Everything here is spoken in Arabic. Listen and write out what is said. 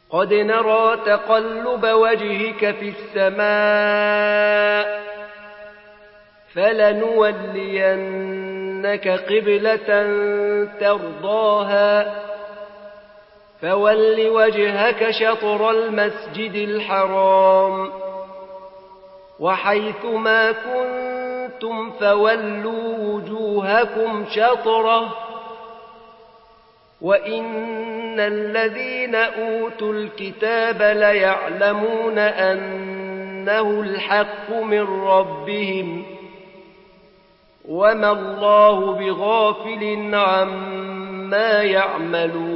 قد نرى تقلب وجهك في السماء فلنولينك قبلة ترضاها فول وجهك شطر المسجد الحرام وحيث ما كنتم فولوا وجوهكم شطره وإن الذين أوتوا الكتاب ليعلمون أنه الحق من ربهم وما الله بغافل عما يعملون